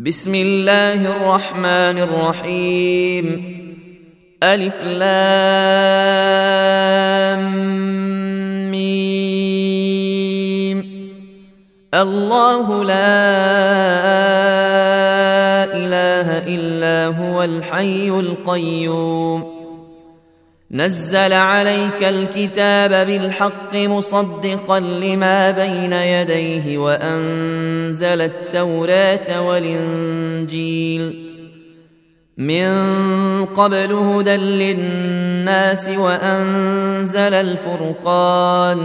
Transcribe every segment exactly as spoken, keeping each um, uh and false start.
بسم الله الرحمن الرحيم. ألف لام ميم. الله لا إله إلا هو الحي القيوم نزل عليك الكتاب بالحق مصدقا لما بين يديه وأنزل التوراة والإنجيل من قبل هدى للناس وأنزل الفرقان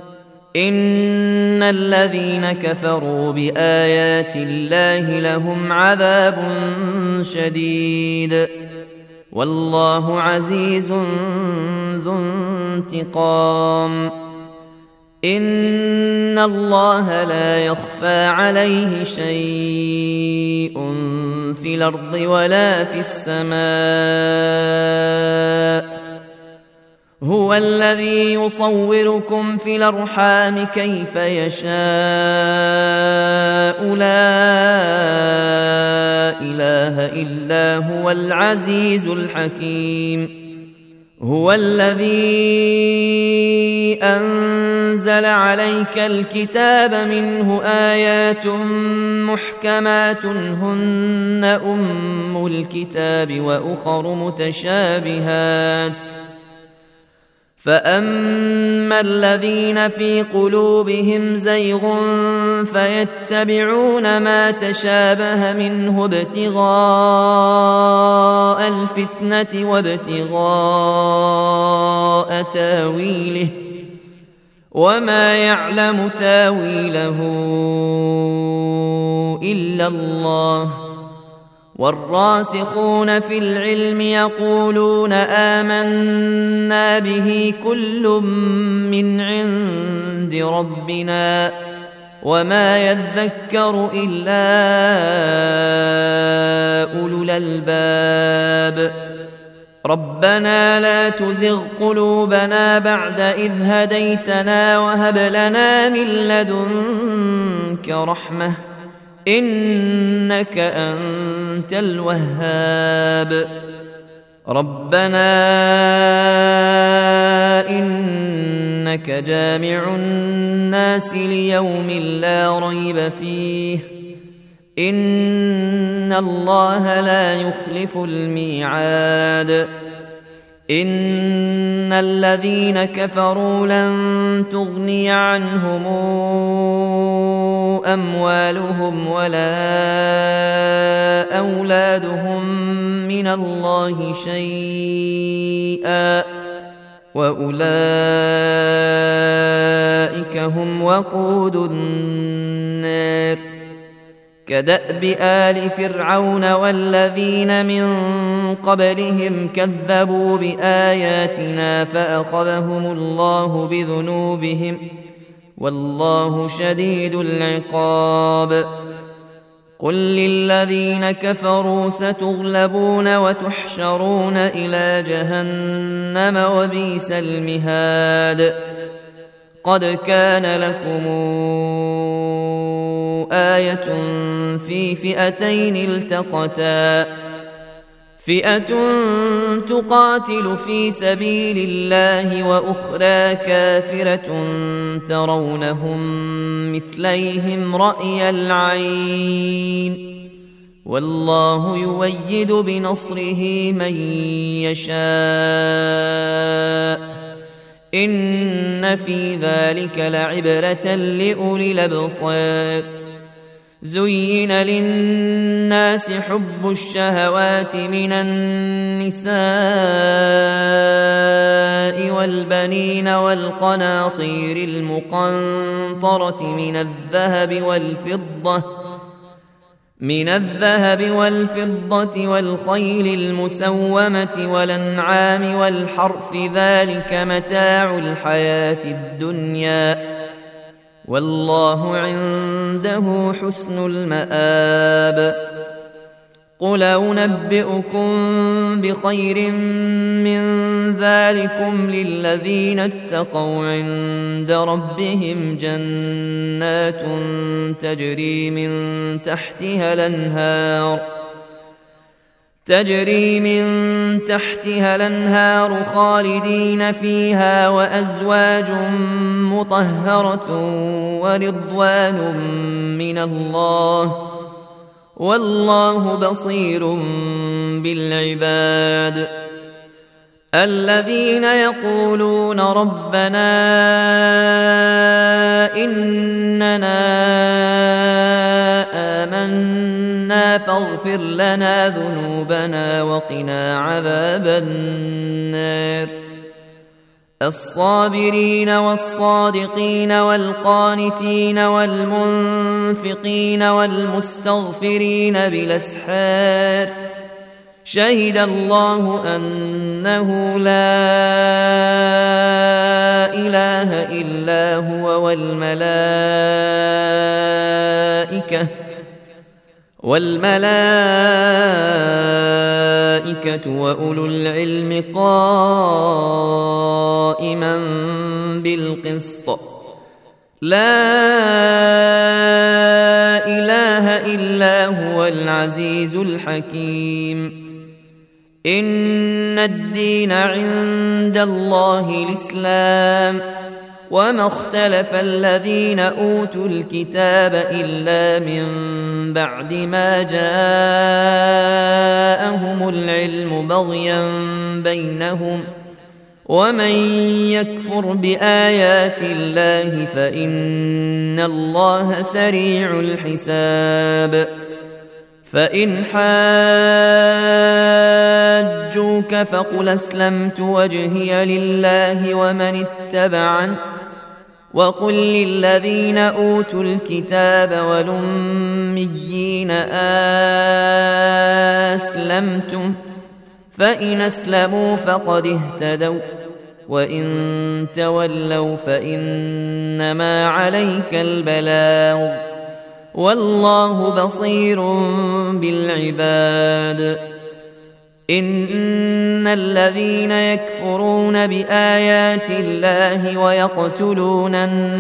إن الذين كفروا بآيات الله لهم عذاب شديد والله عزيز ذو انتقام. إن الله لا يخفى عليه شيء في الأرض ولا في السماء. هو الذي يصوركم في الأرحام كيف يشاء لا إله إلا هو العزيز الحكيم. هو الذي أنزل عليك الكتاب منه آيات محكمات هن أم الكتاب وأخر متشابهات فأما الذين في قلوبهم زيغ فيتبعون ما تشابه منه ابتغاء الفتنة وابتغاء تاويله وما يعلم تاويله إلا الله والراسخون في العلم يقولون آمنا به كل من عند ربنا وما يذكر إلا أولو الألباب. ربنا لا تزغ قلوبنا بعد إذ هديتنا وهب لنا من لدنك رحمة إنك أنت الوهاب. ربنا إنك جامع الناس ليوم لا ريب فيه إن الله لا يخلف الميعاد. إن الذين كفروا لن تغني عنهم أموالهم ولا أولادهم من الله شيئا وأولئك هم وقود النار. كدأب آل فرعون والذين من قبلهم كذبوا بآياتنا فأخذهم الله بذنوبهم والله شديد العقاب. قل للذين كفروا ستغلبون وتحشرون إلى جهنم وبئس المهاد. قد كان لكم آية في فئتين التقتا فئة تقاتل في سبيل الله وأخرى كافرة ترونهم مثليهم رأي العين والله يؤيد بنصره من يشاء إن في ذلك لعبرة لأولي الأبصار. زين للناس حب الشهوات من النساء والبنين والقناطير المقنطرة من الذهب والفضة من الذهب والفضة والخيل المسومة والأنعام والحرث ذلك متاع الحياة الدنيا والله عنده حسن المآب. قل أنبئكم بخير من ذلكم للذين اتقوا عند ربهم جنات تجري من تحتها الأنهار تجري من تحتها الأنهار خالدين فيها وأزواج مطهرة ورضوان من الله والله بصير بالعباد الذين يقولون ربنا إننا آمنا فاغفر لنا ذنوبنا وقنا عذاب النار الصابرين والصادقين والقانتين والمنفقين والمستغفرين بالأسحار شهد الله أنه لا إله إلا هو والملائكة والملائكة وأولو العلم قائما بالقسط لا إله إلا هو العزيز الحكيم إن الدين عند الله الإسلام وما اختلف الذين أوتوا الكتاب إلا من بعد ما جاءهم العلم بغيا بينهم ومن يكفر بآيات الله فإن الله سريع الحساب فإن حاجوك فقل أسلمت وجهي لله ومن اتبعني وقل للذين أوتوا الكتاب والأميين أسلمتم فإن أسلموا فقد اهتدوا وإن تولوا فإنما عليك البلاغ والله بصير بالعباد إن الذين يكفرون بآيات الله ويقتلون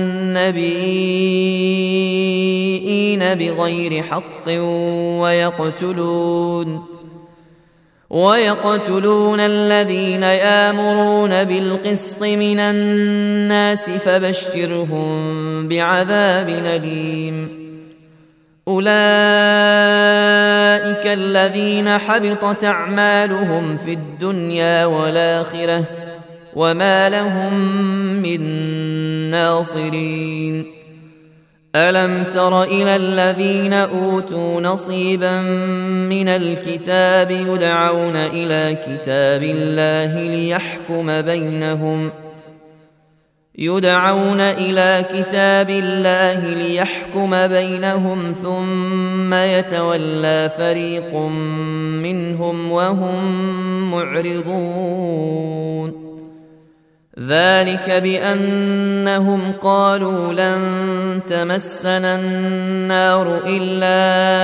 النبيين بغير حق ويقتلون ويقتلون الذين يأمرون بالقسط من الناس فبشرهم بعذاب أليم أولئك الذين حبطت أعمالهم في الدنيا والآخرة وما لهم من ناصرين ألم تر إلى الذين أوتوا نصيبا من الكتاب يدعون إلى كتاب الله ليحكم بينهم يدعون إلى كتاب الله ليحكم بينهم ثم يتولى فريق منهم وهم معرضون ذلك بأنهم قالوا لن تمسنا النار إلا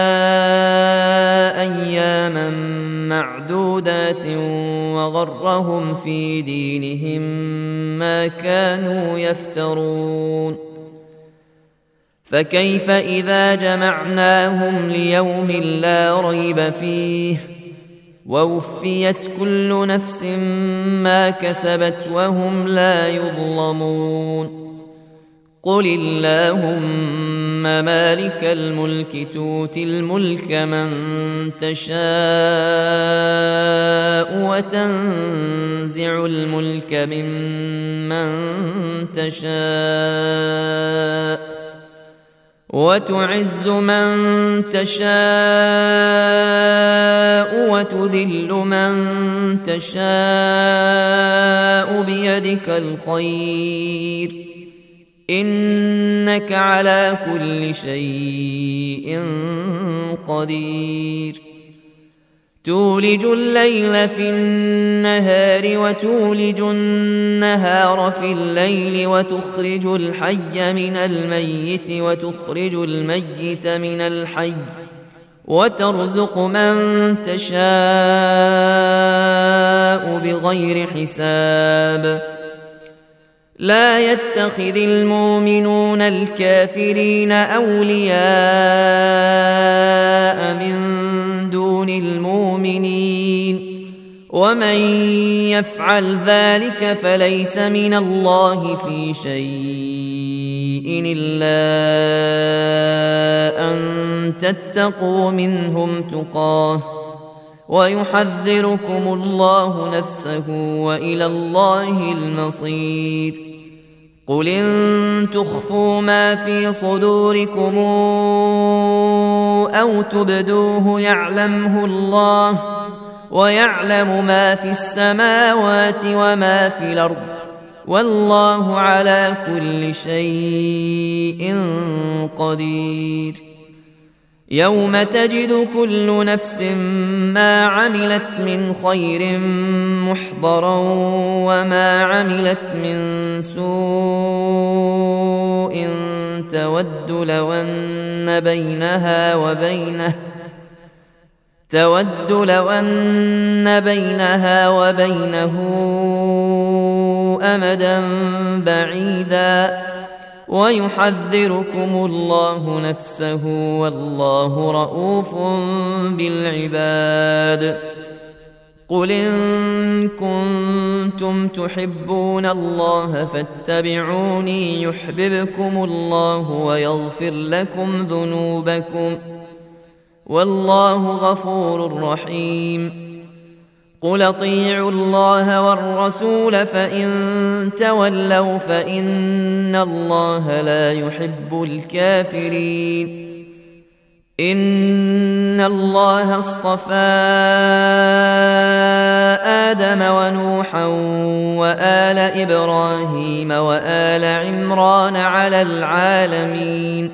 أياما معدودات وغرهم في دينهم ما كانوا يفترون فكيف إذا جمعناهم ليوم لا ريب فيه ووفيت كل نفس ما كسبت وهم لا يظلمون قل اللهم مالك الملك تؤتي الملك من تشاء وتنزع الملك ممن تشاء وتعز من تشاء وتذل من تشاء بيدك الخير إنك على كل شيء قدير تولج الليل في النهار وتولج النهار في الليل وتخرج الحي من الميت وتخرج الميت من الحي وترزق من تشاء بغير حساب. لا يتخذ المؤمنون الكافرين أولياء من دون المؤمنين، ومن يفعل ذلك فليس من الله في شيء إلا أن تتقوا منهم تقاه، ويحذركم الله نفسه وإلى الله المصير. قل إن تخفوا ما في صدوركم أو تبدوه يعلمه الله، ويعلم ما في السماوات وما في الأرض، والله على كل شيء قدير. يوم تجد كل نفس ما عملت من خير محضرا وما عملت من سوء تود لو أن بينها وبينه تود لو أن بينها وبينه أمدا بعيدا، ويحذركم الله نفسه والله رءوف بالعباد. قل إن كنتم تحبون الله فاتبعوني يحببكم الله ويغفر لكم ذنوبكم، والله غفور رحيم. قل اطيعوا الله والرسول فإن تولوا فإن الله لا يحب الكافرين. إن الله اصطفى آدم ونوحا وآل إبراهيم وآل عمران على العالمين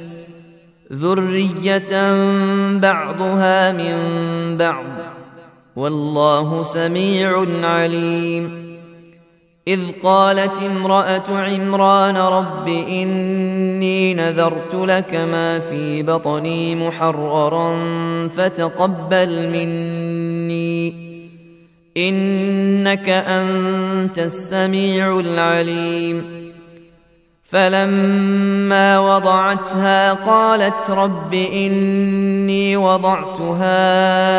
ذرية بعضها من بعض، والله سميع عليم. إذ قالت امرأة عمران رب إني نذرت لك ما في بطني محررا فتقبل مني إنك أنت السميع العليم. فلما وضعتها قالت رب إني وضعتها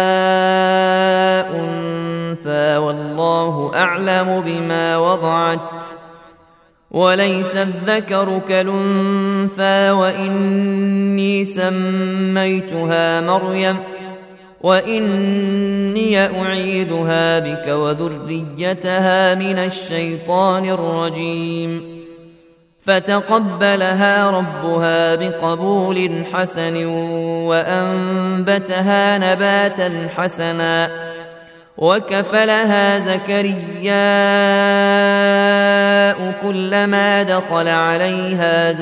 أنثى والله أعلم بما وضعت وليس الذكر كالأنثى وإني سميتها مريم وإني أعيذها بك وذريتها من الشيطان الرجيم. فتقبلها ربها بقبول حسن وأنبتها نباتا حسنا وكفلها زكرياء كلما دخل عليها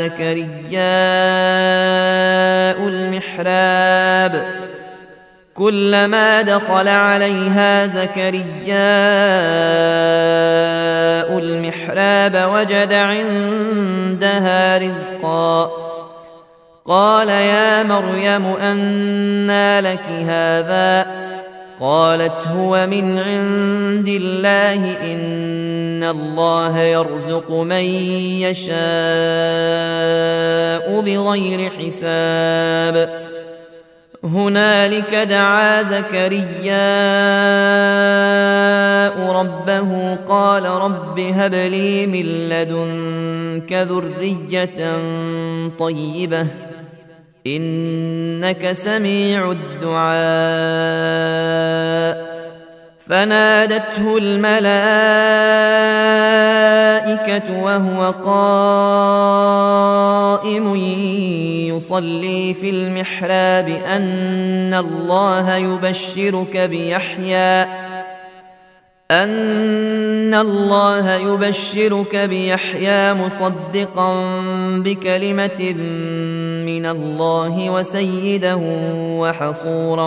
زكرياء المحراب كلما دخل عليها زكرياء المحراب وجد عندها رزقا قال يا مريم أنى لك هذا قالت هو من عند الله إن الله يرزق من يشاء بغير حساب. هنالك دعا زكرياء ربه قال رب هب لي من لدنك ذرية طيبة إنك سميع الدعاء. فنادته الملائكة وهو قائم يصلي في المحراب أن الله يبشرك بيحيى أن الله يبشرك بيحيى مصدقا بكلمة من الله وسيدا وحصورا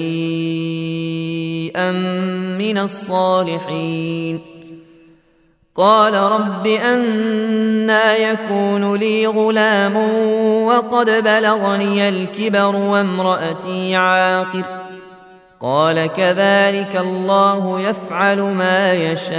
ونبيا من الصالحين. قال رب أنى يكون لي غلام وقد بلغني الكبر وامرأتي عاقر قال كذلك الله يفعل ما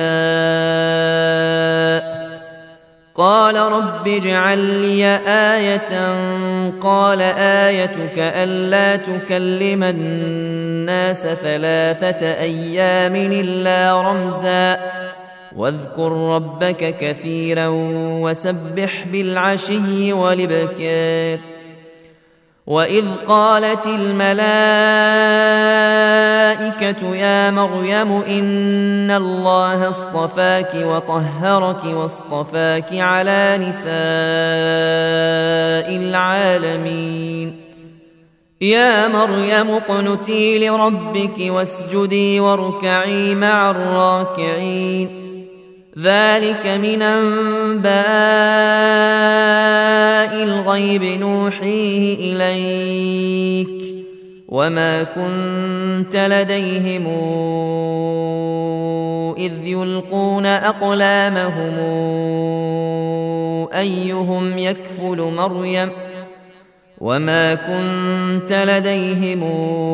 يشاء قال رب اجعل لي آية قال آيتك ألا تكلم الناس ثلاثة أيام إلا رمزا واذكر ربك كثيرا وسبح بالعشي والإبكار وإذ قالت الملائكة يا مريم إن الله اصطفاك وطهرك واصطفاك على نساء العالمين يا مريم اقنتي لربك واسجدي واركعي مع الراكعين ذلك من أنباء الغيب نوحيه إليك وما كنت لديهم إذ يلقون أقلامهم أيهم يكفل مريم وما كنت لديهم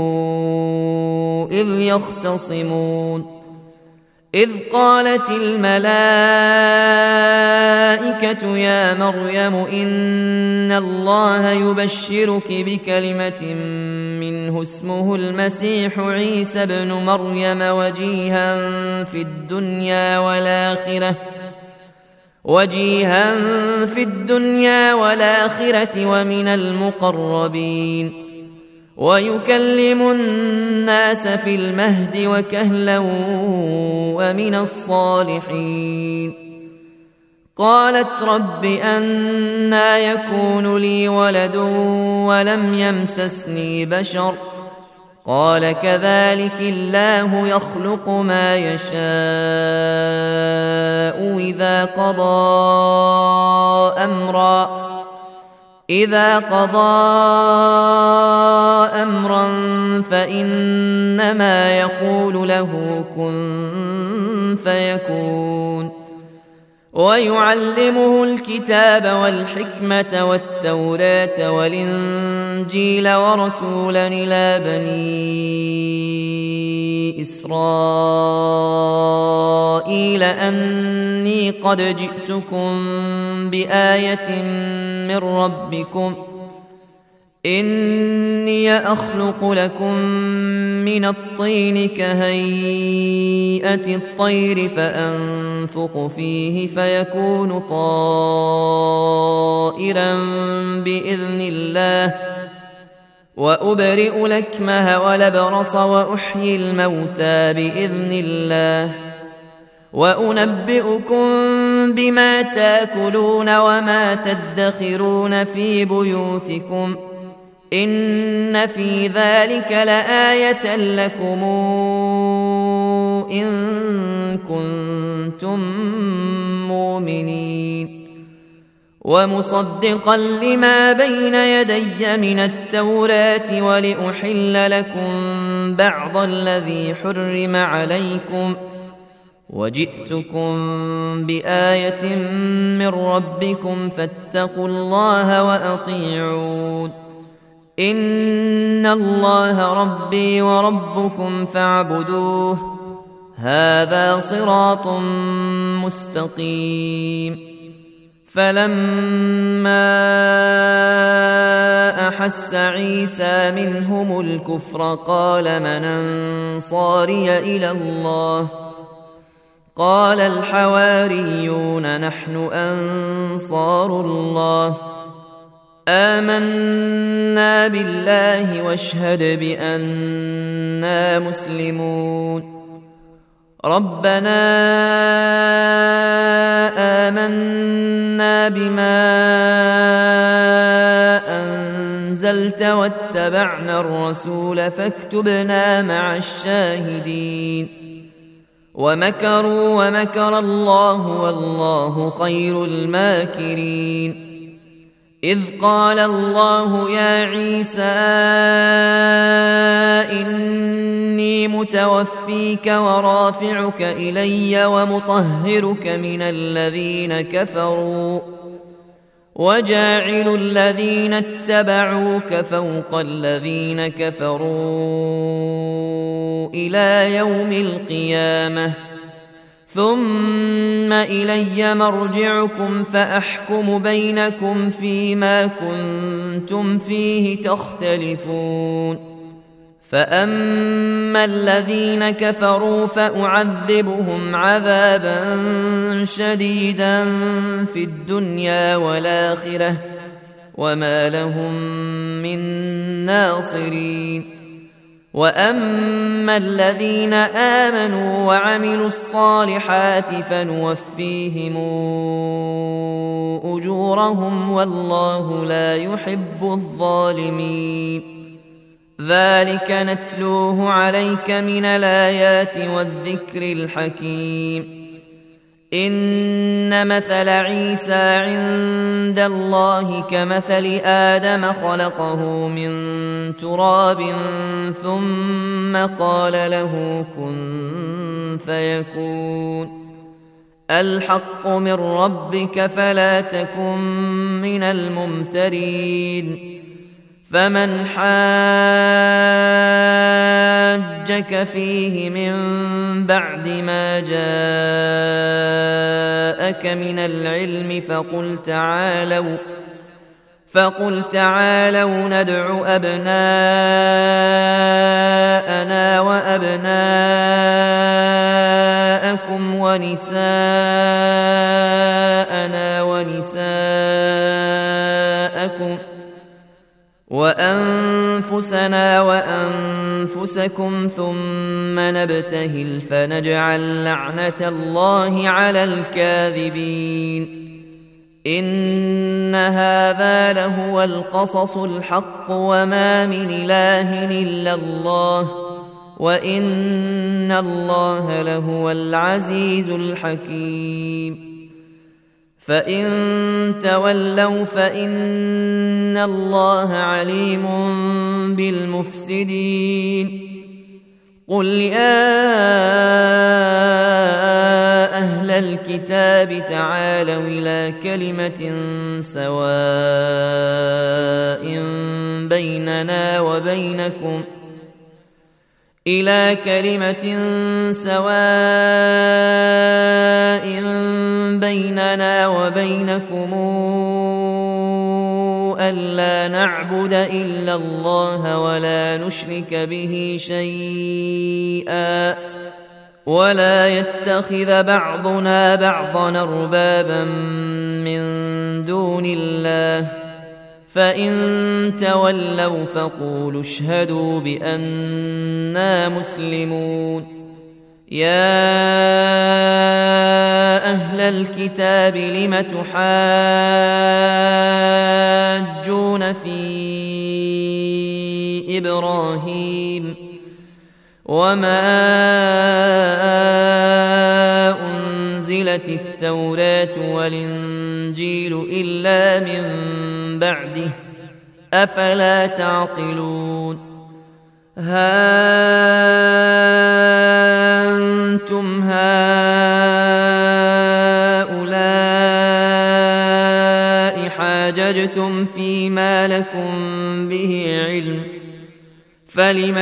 إذ يختصمون إذ قالت الملائكة يا مريم إن الله يبشرك بكلمة منه اسمه المسيح عيسى ابن مريم وجيها في الدنيا والآخرة وجيها في الدنيا والآخرة ومن المقربين ويكلم الناس في المهد وكهلا ومن الصالحين قالت رب أنى يكون لي ولد ولم يمسسني بشر قال كذلك الله يخلق ما يشاء إذا قضى أمرا إذا قضى أمرا فإنما يقول له كن فيكون ويعلمه الكتاب والحكمة والتوراة والإنجيل ورسولا إلى بني إسرائيل أني قد جئتكم بآية من ربكم إني أخلق لكم من الطين كهيئة الطير فأنفخ فيه فيكون طائرا بإذن الله وأبرئ الأكمه والأبرص وأحيي الموتى بإذن الله وأنبئكم بما تأكلون وما تدخرون في بيوتكم إن في ذلك لآية لكم إن كنتم مؤمنين ومصدقا لما بين يدي من التوراة ولأحل لكم بعض الذي حرم عليكم وجئتكم بآية من ربكم فاتقوا الله وأطيعون إن الله ربي وربكم فاعبدوه هذا صراط مستقيم فلما أحس عيسى منهم الكفر قال من أنصاري إلى الله قال الحواريون نحن أنصار الله آمنا بالله واشهد بأننا مسلمون ربنا آمنا بما أنزلت واتبعنا الرسول فاكتبنا مع الشاهدين ومكروا ومكر الله والله خير الماكرين إذ قال الله يا عيسى إني متوفيك ورافعك إلي ومطهرك من الذين كفروا وجاعل الذين اتبعوك فوق الذين كفروا إلى يوم القيامة ثم إلي مرجعكم فأحكم بينكم فيما كنتم فيه تختلفون فأما الذين كفروا فأعذبهم عذابا شديدا في الدنيا والآخرة وما لهم من ناصرين وأما الذين آمنوا وعملوا الصالحات فنوفيهم أجورهم والله لا يحب الظالمين ذلك نتلوه عليك من الآيات والذكر الحكيم إن مثل عيسى عند الله كمثل آدم خلقه من تراب ثم قال له كن فيكون الحق من ربك فلا تكن من الممترين فمن حاجك فيه من بعد ما جاءك من العلم فقل تعالوا فقل تعالوا ندع أبناءنا وأبناءكم ونساءنا ونساءكم وأنفسنا وأنفسكم ثم نبتهل فنجعل لعنة الله على الكاذبين إن هذا لهو القصص الحق وما من إله إلا الله وإن الله لهو العزيز الحكيم فإن تولوا فإن الله عليم بالمفسدين قل يا أهل الكتاب تعالوا إلى كلمة سواء بيننا وبينكم إلى كلمة سواء بيننا وبينكم ألا نعبد إلا الله ولا نشرك به شيئا ولا يتخذ بعضنا بعضا أربابا من دون الله فإن تولوا فقولوا اشهدوا بأننا مسلمون يا أهل الكتاب لم تحاجون في إبراهيم وما أنزلت التوراة والإنجيل إلا من بعده أفلا تعقلون ها أنتم هؤلاء حاججتم فيما لكم به علم فلم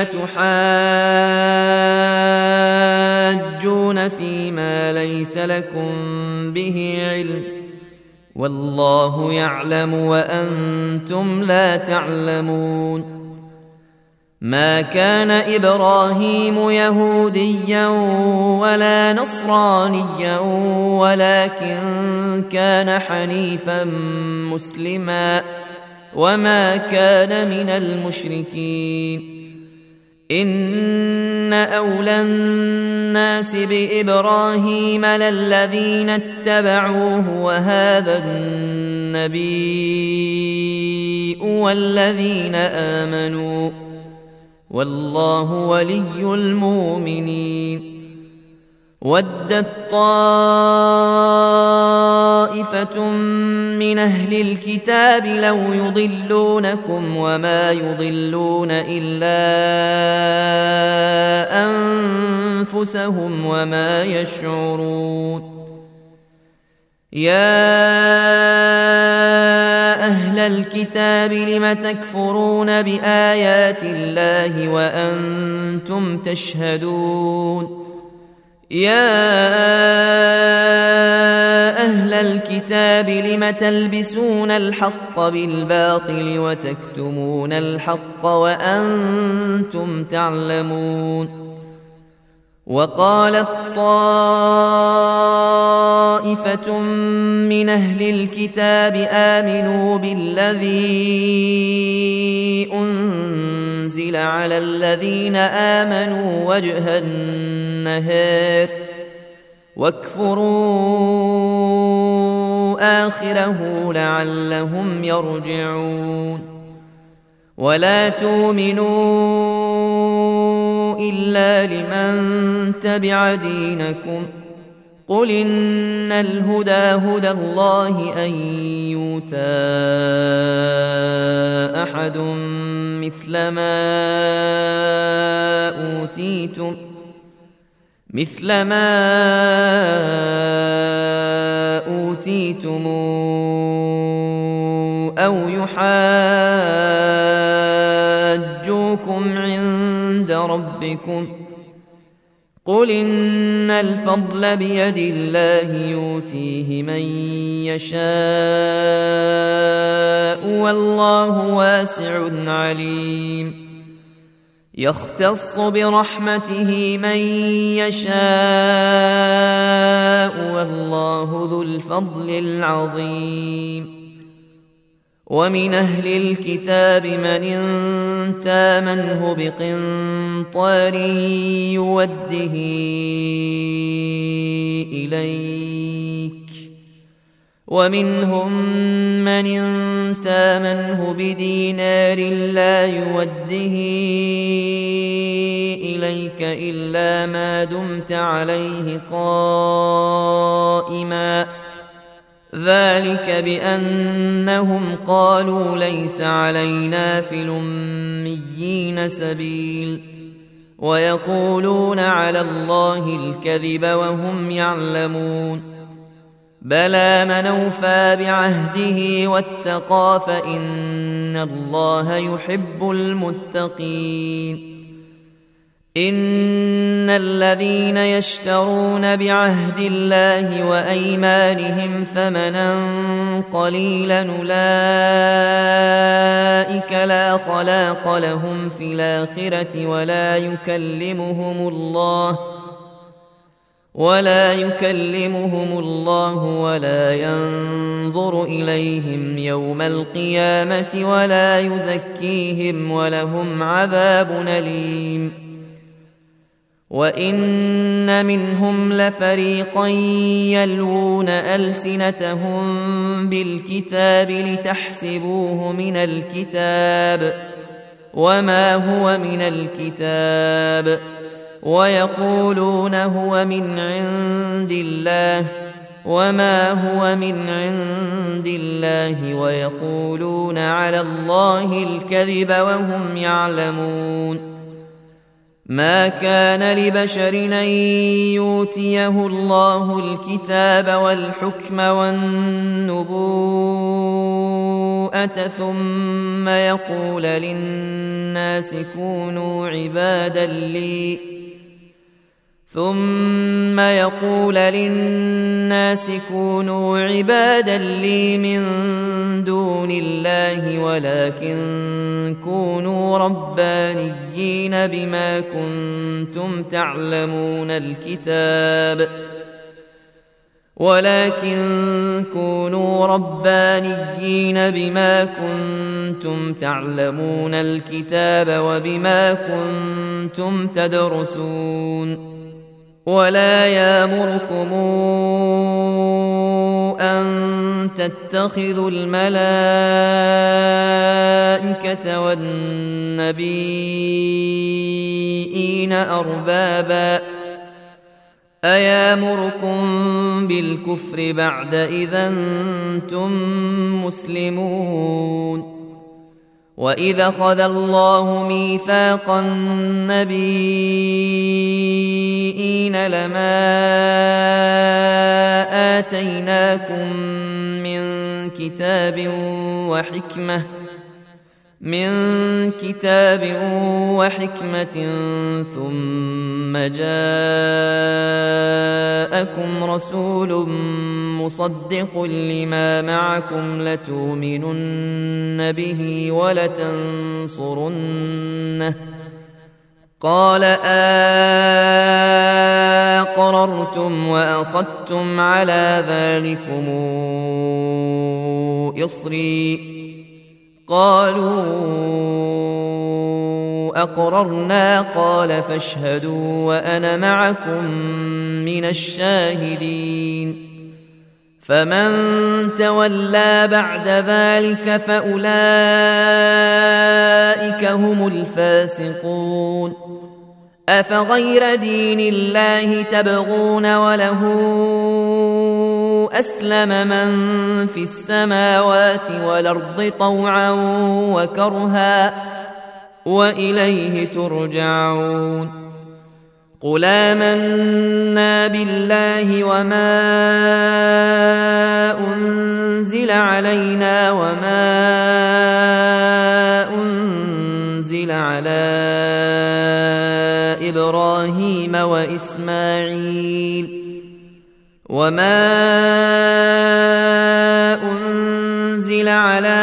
تحاجون فيما ليس لكم به علم والله يعلم وأنتم لا تعلمون ما كان إبراهيم يهوديا ولا نصرانيا ولكن كان حنيفا مسلما وما كان من المشركين إن أولى الناس بإبراهيم للذين اتبعوه وهذا النبي والذين آمنوا والله ولي المؤمنين ودت طائفة من أهل الكتاب لو يضلونكم وما يضلون إلا أنفسهم وما يشعرون. يا أهل الكتاب لم تكفرون بآيات الله وأنتم تشهدون. يا أهل الكتاب لم تلبسون الحق بالباطل وتكتمون الحق وأنتم تعلمون. وقالت طائفة من أهل الكتاب آمنوا بالذي أنزل على الذين آمنوا وجه النهار واكفروا آخره لعلهم يرجعون. ولا تؤمنوا إلا لمن تبع دينكم قل إن الهدى هدى الله أن يؤتى أحد مثل ما أوتيتم مثل ما أوتيتم أو يحاجوكم عند ربكم قل إن الفضل بيد الله يؤتيه من يشاء والله واسع عليم. يختص برحمته من يشاء والله ذو الفضل العظيم. ومن أهل الكتاب من إن تامنه بقنطار يوده إليك ومنهم من إن تامنه بدينار لا يوده إليك إلا ما دمت عليه قائما ذلك بأنهم قالوا ليس علينا في الأميين سبيل ويقولون على الله الكذب وهم يعلمون. بلى من أوفى بعهده واتقى فإن الله يحب المتقين. إن الذين يشترون بعهد الله وأيمانهم ثمنا قليلا أولئك لا خلاق لهم في الآخرة ولا يكلمهم الله ولا يكلمهم الله ولا ينظر إليهم يوم القيامة ولا يزكيهم ولهم عذاب أليم. وإن منهم لفريقا يلوون ألسنتهم بالكتاب لتحسبوه من الكتاب وما هو من الكتاب ويقولون هو من عند الله وما هو من عند الله ويقولون على الله الكذب وهم يعلمون. ما كان لبشر أن يؤتيه الله الكتاب والحكم والنبوءة ثم يقول للناس كونوا عبادا لي ثم يقول للناس كونوا عبادا لي من دون الله ولكن كونوا ربانيين بما كنتم تعلمون الكتاب ولكن كونوا ربانيين بما كنتم تعلمون الكتاب وبما كنتم تدرسون. ولا يأمركم أن تتخذوا الملائكة والنبيين أربابا أيامركم بالكفر بعد إذ أنتم مسلمون. وإذا أخذ الله ميثاق النبيين لما آتيناكم من كتاب وحكمة من كتاب وحكمة ثم جاءكم رسول مصدق لما معكم لتؤمنن به ولتنصرنه قال أقررتم وأخذتم على ذلكم إصري قالوا أقررنا قال فاشهدوا وأنا معكم من الشاهدين فمن تولى بعد ذلك فأولئك هم الفاسقون أفغير دين الله تبغون وله أسلم من في السماوات والأرض طوعا وكرها وإليه ترجعون قل آمنا بالله وما أنزل علينا وما أنزل على إبراهيم وإسماعيل وما أنزل على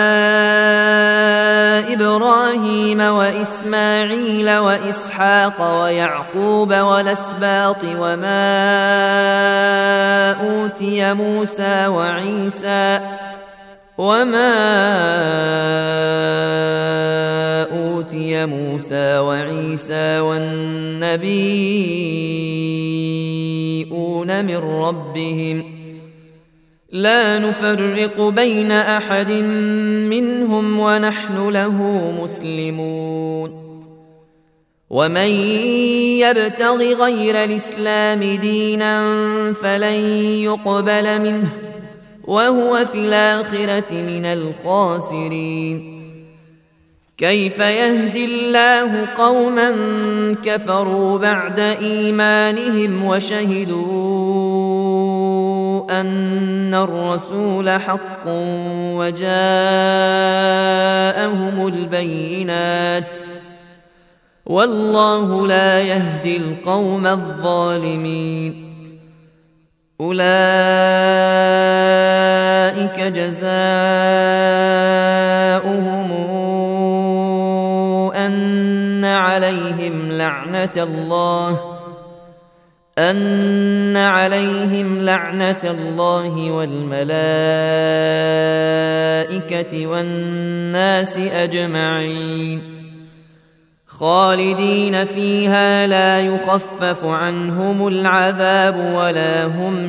إبراهيم وإسماعيل وإسحاق ويعقوب والأسباط وما أوتي موسى وعيسى وما أوتي موسى وعيسى والنبيون من ربهم لا نفرق بين أحد منهم ونحن له مسلمون ومن يبتغ غير الإسلام دينا فلن يقبل منه وهو في الآخرة من الخاسرين كيف يهدي الله قوما كفروا بعد إيمانهم وشهدوا أن الرسول حق وجاءهم البينات والله لا يهدي القوم الظالمين أولئك جزاؤهم أن عليهم لعنة الله أن عليهم لعنة الله والملائكة والناس أجمعين خالدين فيها لا يخفف عنهم العذاب ولا هم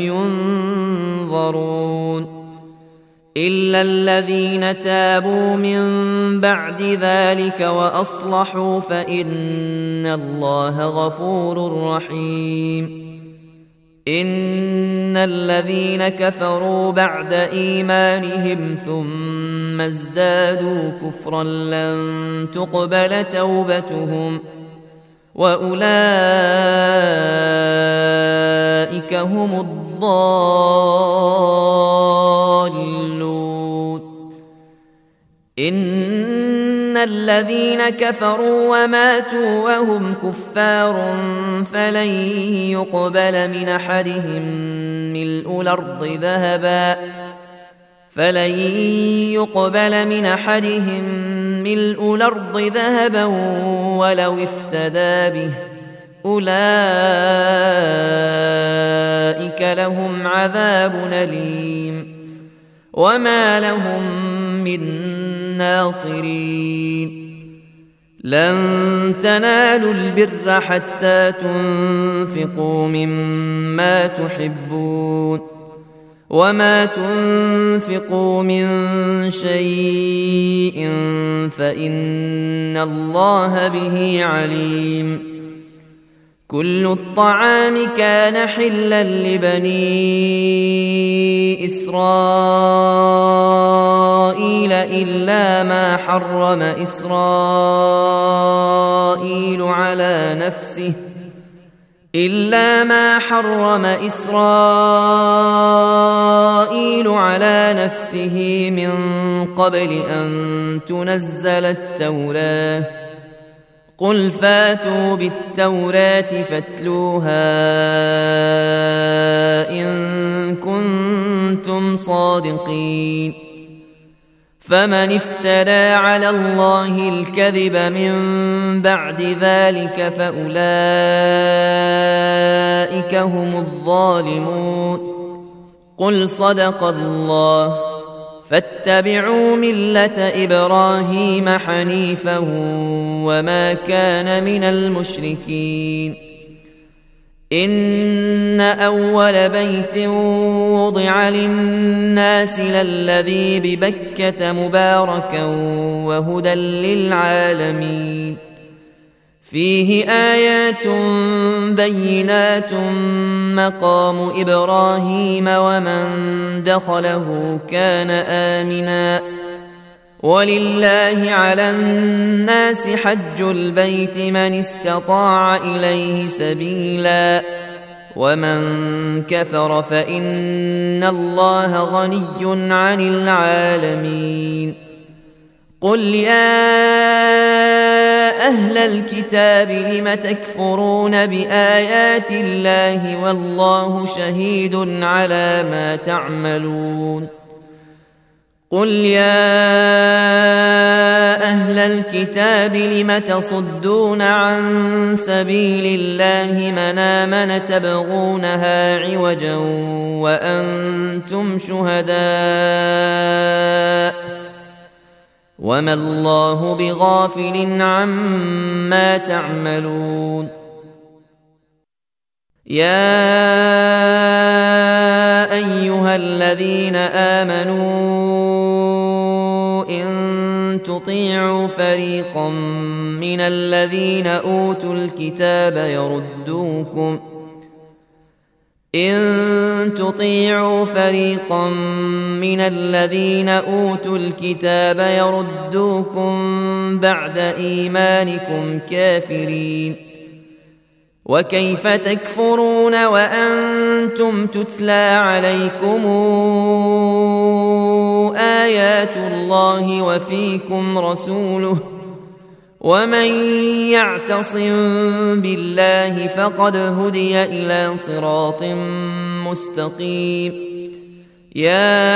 ينظرون إلا الذين تابوا من بعد ذلك وأصلحوا فإن الله غفور رحيم إن الذين كفروا بعد إيمانهم ثم ازدادوا كفرا لن تقبل توبتهم وأولئك هم الضالون إن الذين كفروا وماتوا وهم كفار فلن يقبل من أحدهم ملء الأرض ذهبا فلن يقبل من أحدهم ملء الأرض ذهبا ولو افتدى به أولئك لهم عذاب أليم وما لهم من ناصرين لن تنالوا البر حتى تنفقوا مما تحبون وما تنفقوا من شيء فإن الله به عليم كل الطعام كان حلا لبني إسرائيل إلا ما حرم إسرائيل على نفسه إلا ما حرم إسرائيل على نفسه من قبل أن تنزل التوراة قل فاتوا بالتوراة فاتلوها إن كنتم صادقين فمن افترى على الله الكذب من بعد ذلك فأولئك هم الظالمون قل صدق الله فاتبعوا ملة إبراهيم حنيفا وما كان من المشركين إن أول بيت وضع للناس للذي ببكة مباركا وهدى للعالمين فيه آيات بينات مقام إبراهيم ومن دخله كان آمنا ولله على الناس حج البيت من استطاع إليه سبيلا ومن كفر فإن الله غني عن العالمين قل يا أهل الكتاب لم تكفرون بآيات الله والله شهيد على ما تعملون قل يا أهل الكتاب لم تصدون عن سبيل الله من آمن تبغونها عوجا وأنتم شهداء وما الله بغافل عما تعملون يا أيها الذين آمنوا إن تطيعوا فريقا من الذين أوتوا الكتاب يردوكم إن تطيعوا فريقا من الذين أوتوا الكتاب يردوكم بعد إيمانكم كافرين وكيف تكفرون وأنتم تتلى عليكم آيات الله وفيكم رسوله ومن يعتصم بالله فقد هدي إلى صراط مستقيم يا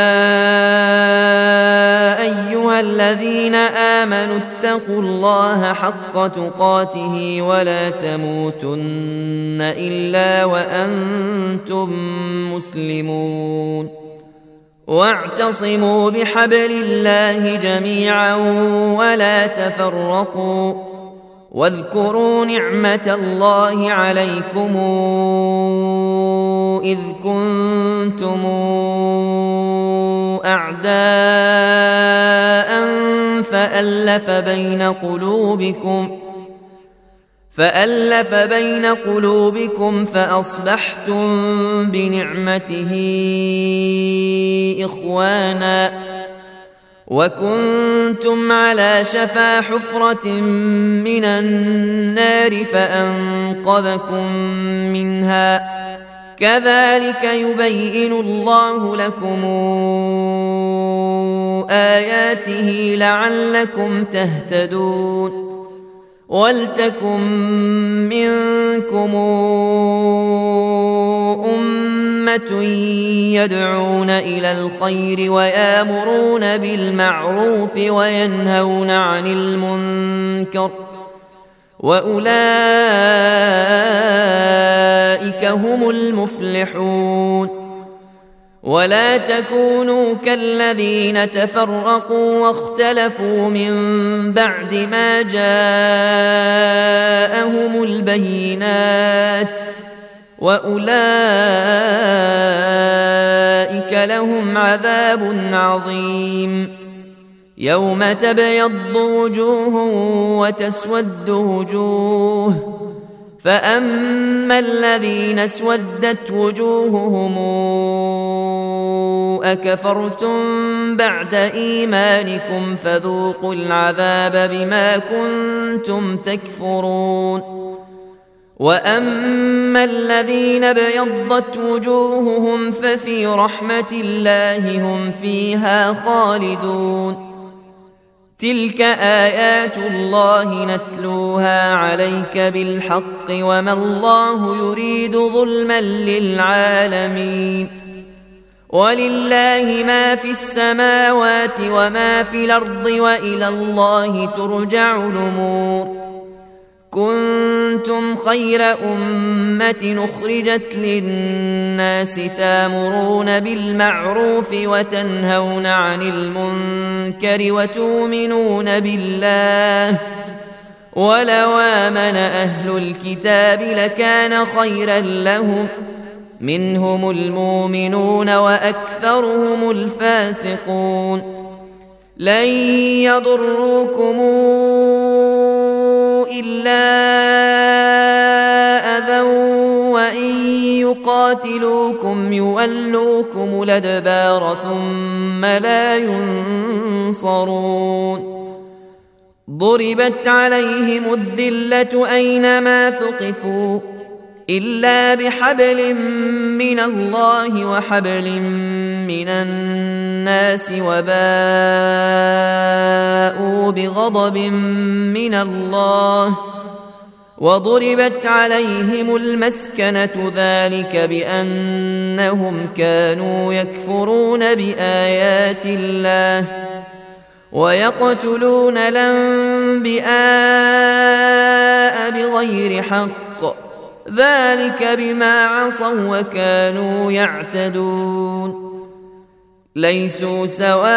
أيها الذين آمنوا اتقوا الله حق تقاته ولا تموتن إلا وأنتم مسلمون واعتصموا بحبل الله جميعا ولا تفرقوا واذكروا نعمة الله عليكم إذ كنتم أعداء فألف بين قلوبكم فألف بين قلوبكم فأصبحتم بنعمته إخوانا وكنتم على شفا حفرة من النار فأنقذكم منها كذلك يبين الله لكم آياته لعلكم تهتدون ولتكن منكم أمة يدعون إلى الخير ويأمرون بالمعروف وينهون عن المنكر وأولئك هم المفلحون ولا تكونوا كالذين تفرقوا واختلفوا من بعد ما جاءهم البينات وأولئك لهم عذاب عظيم يوم تبيض وجوه وتسود وجوه فأما الذين اسودت وجوههم أكفرتم بعد إيمانكم فذوقوا العذاب بما كنتم تكفرون وأما الذين ابيضت وجوههم ففي رحمة الله هم فيها خالدون تلك آيات الله نتلوها عليك بالحق وما الله يريد ظلما للعالمين ولله ما في السماوات وما في الأرض وإلى الله ترجع الأمور كنتم خير أمة أخرجت للناس تامرون بالمعروف وتنهون عن المنكر وتؤمنون بالله ولو آمن أهل الكتاب لكان خيرا لهم منهم المؤمنون وأكثرهم الفاسقون لن يضروكم إلا أذى وإن يقاتلوكم يولوكم الأدبار ثم لا ينصرون ضربت عليهم الذلة أينما ثقفوا إلا بحبل من الله وحبل من الناس وباءوا بغضب من الله وضربت عليهم المسكنة ذلك بأنهم كانوا يكفرون بآيات الله ويقتلون الأنبياء بغير حق ذلك بما عصوا وكانوا يعتدون ليسوا سواء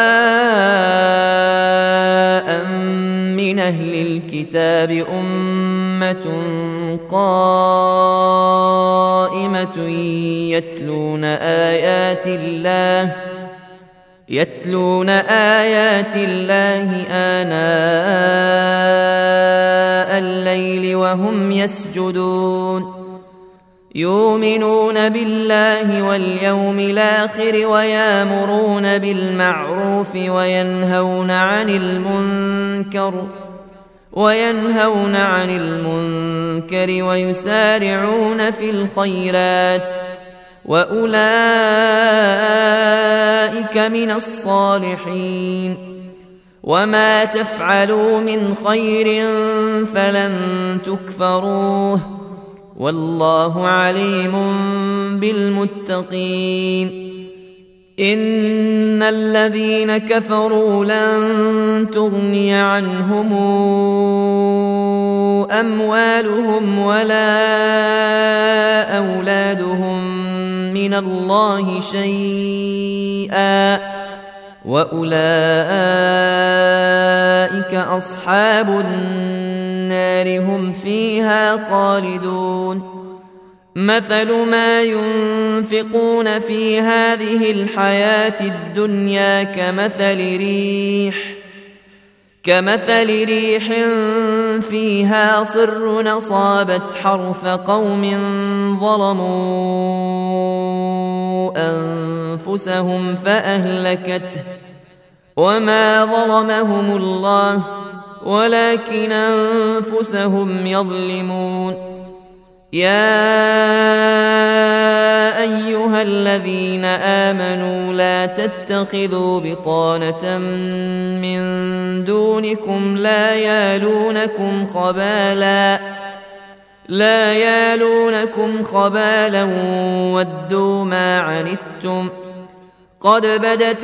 من أهل الكتاب أمة قائمة يتلون آيات الله يتلون آيات الله آناء الليل وهم يسجدون يؤمنون بالله واليوم الآخر ويأمرون بالمعروف وينهون عن المنكر وينهون عن المنكر ويسارعون في الخيرات وأولئك من الصالحين وما تفعلوا من خير فلن تكفروه والله عليم بالمتقين إن الذين كفروا لن تغني عنهم أموالهم ولا أولادهم من الله شيئا وأولئك أصحاب النار هم فيها خالدون مثل ما ينفقون في هذه الحياة الدنيا كمثل ريح كمثل ريح فيها صر أصابت حرث قوم ظلموا أنفسهم فأهلكته وما ظلمهم الله ولكن أنفسهم يظلمون يا أيها الذين آمنوا لا تتخذوا بطانة من دونكم لا يالونكم خبالا لا يالونكم خبالا ودوا ما عنتم قد بدت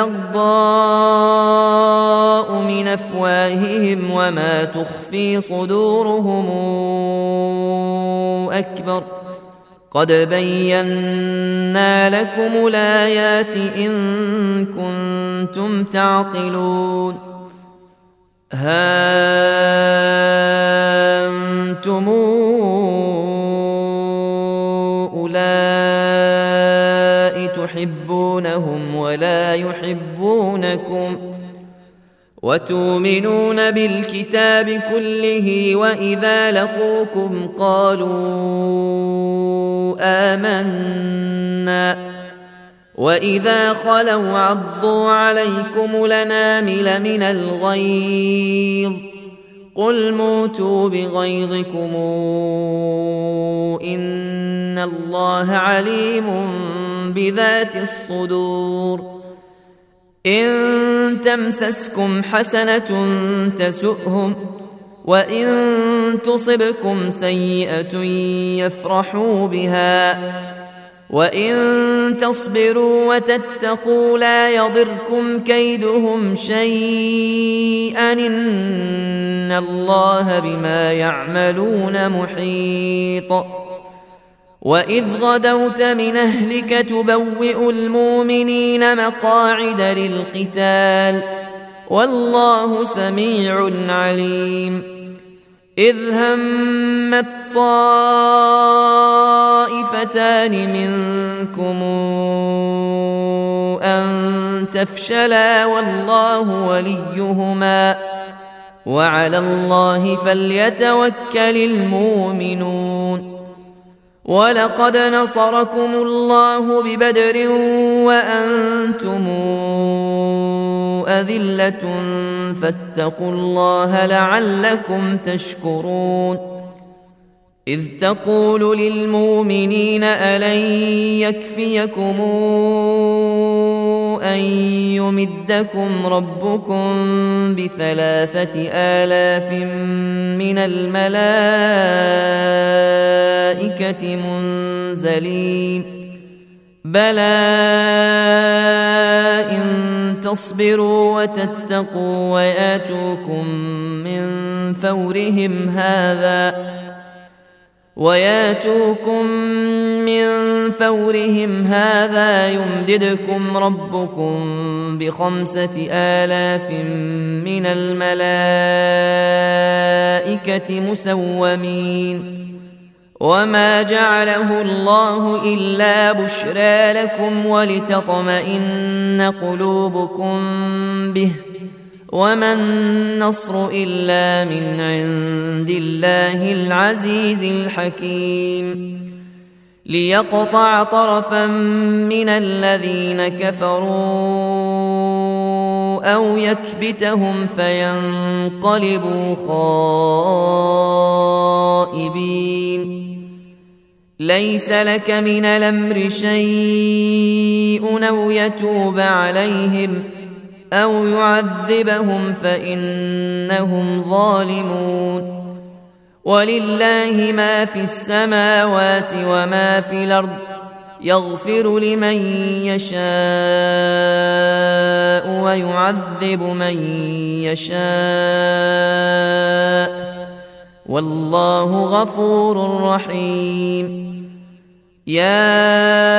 البغضاء من أفواههم وما تخفي صدورهم أكبر قد بينا لكم الآيات إن كنتم تعقلون ها أنتم أولئك تحبونهم ولا يحبونكم وتؤمنون بالكتاب كله وإذا لقوكم قالوا آمنا وإذا خلوا عضوا عليكم لنامل من الغيظ قل موتوا بغيظكم إن الله عليم بذات الصدور إن تمسسكم حسنة تسؤهم وإن تصبكم سيئة يفرحوا بها وإن تصبروا وتتقوا لا يضركم كيدهم شيئا إن الله بما يعملون محيط وإذ غدوت من أهلك تبوئ المؤمنين مقاعد للقتال والله سميع عليم إذ همت طائفتان منكم أن تفشلا والله وليهما وعلى الله فليتوكل المؤمنون ولقد نصركم الله ببدر وأنتم أذلة فاتقوا الله لعلكم تشكرون إذ تقول للمؤمنين ألن يكفيكم أن يمدكم ربكم بثلاثة آلاف من الملائكة منزلين بلى إن تصبروا وتتقوا وياتوكم من فورهم هذا وياتوكم من فورهم هذا يمددكم ربكم بخمسة آلاف من الملائكة مسومين وما جعله الله إلا بشرى لكم ولتطمئن قلوبكم به وما النصر إلا من عند الله العزيز الحكيم ليقطع طرفا من الذين كفروا أو يكبتهم فينقلبوا خائبين ليس لك من الأمر شيء أو يتوب عليهم أو يعذبهم فإنهم ظالمون ولله ما في السماوات وما في الأرض يغفر لمن يشاء ويعذب من يشاء والله غفور رحيم يا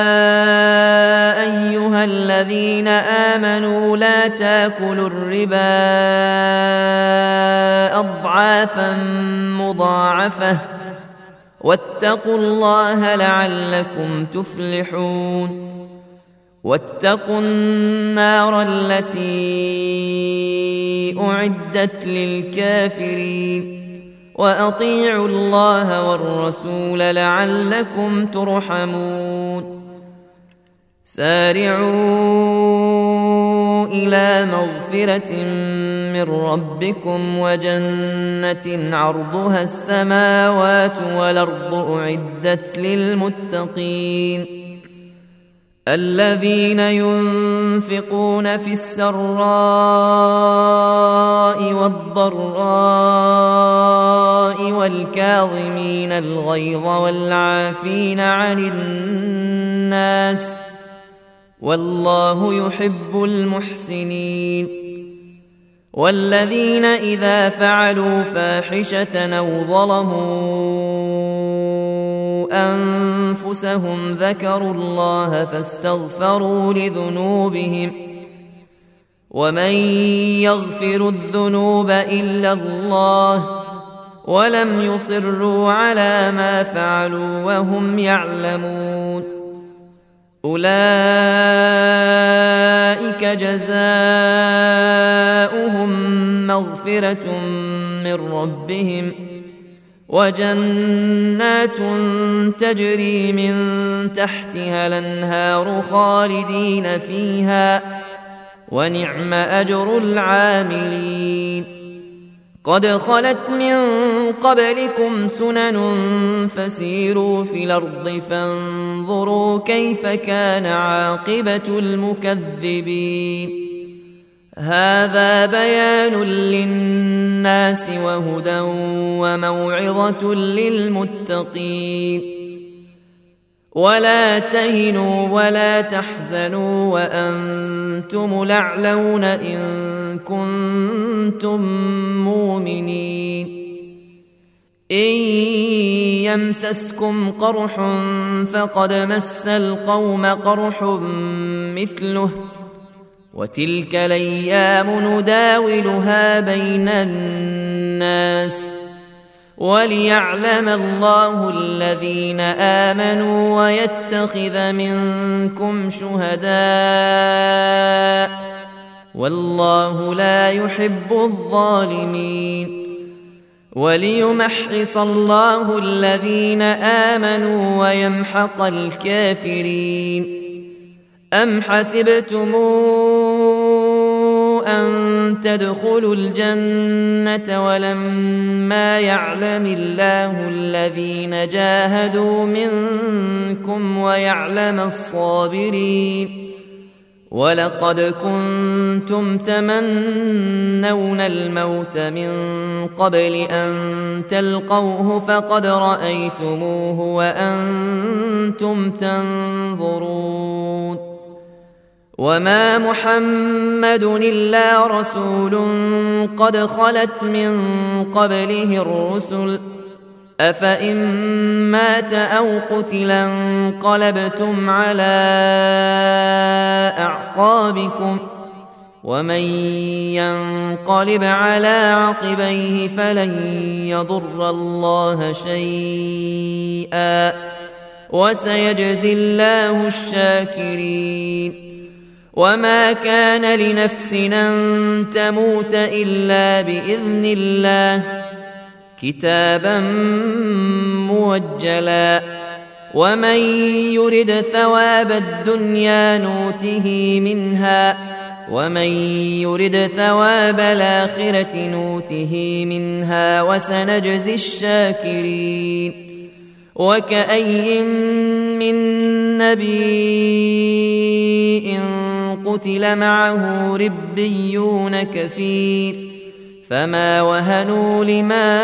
أيها الذين آمنوا لا تاكلوا الربا أضعافا مضاعفة واتقوا الله لعلكم تفلحون واتقوا النار التي أعدت للكافرين وأطيعوا الله والرسول لعلكم ترحمون سارعوا إلى مغفرة من ربكم وجنة عرضها السماوات والأرض أعدت للمتقين الذين ينفقون في السراء والضراء والكاظمين الغيظ والعافين عن الناس والله يحب المحسنين والذين إذا فعلوا فاحشة أو ظلموا أنفسهم ذكروا الله فاستغفروا لذنوبهم ومن يغفر الذنوب إلا الله ولم يصروا على ما فعلوا وهم يعلمون أولئك جزاؤهم مغفرة من ربهم وجنات تجري من تحتها الأنهار خالدين فيها ونعم أجر العاملين. قد خلت من قبلكم سنن فسيروا في الأرض فانظروا كيف كان عاقبة المكذبين. هذا بيان للناس وهدى وموعظة للمتقين. ولا تهنوا ولا تحزنوا وأنتم الأعلون إن كنتم مؤمنين. إن يمسسكم قرح فقد مس القوم قرح مثله وتلك الأيام نداولها بين الناس وليعلم الله الذين آمنوا ويتخذ منكم شهداء والله لا يحب الظالمين. وليمحص الله الذين آمنوا ويمحق الكافرين. أم حسبتم أن تدخلوا الجنة ولما يعلم الله الذين جاهدوا منكم ويعلم الصابرين. ولقد كنتم تمنون الموت من قبل أن تلقوه فقد رأيتموه وأنتم تنظرون. وما محمد إلا رسول قد خلت من قبله الرسل أفإن مات أو قتل انقلبتم على أعقابكم ومن ينقلب على عقبيه فلن يضر الله شيئا وسيجزي الله الشاكرين. وما كان لنفس أن تموت إلا بإذن الله كتابا موجلا. ومن يرد ثواب الدنيا نوته منها ومن يرد ثواب الآخرة نوته منها وسنجزي الشاكرين. وكأي من نبي قتل معه ربيون كثير فما وهنوا لما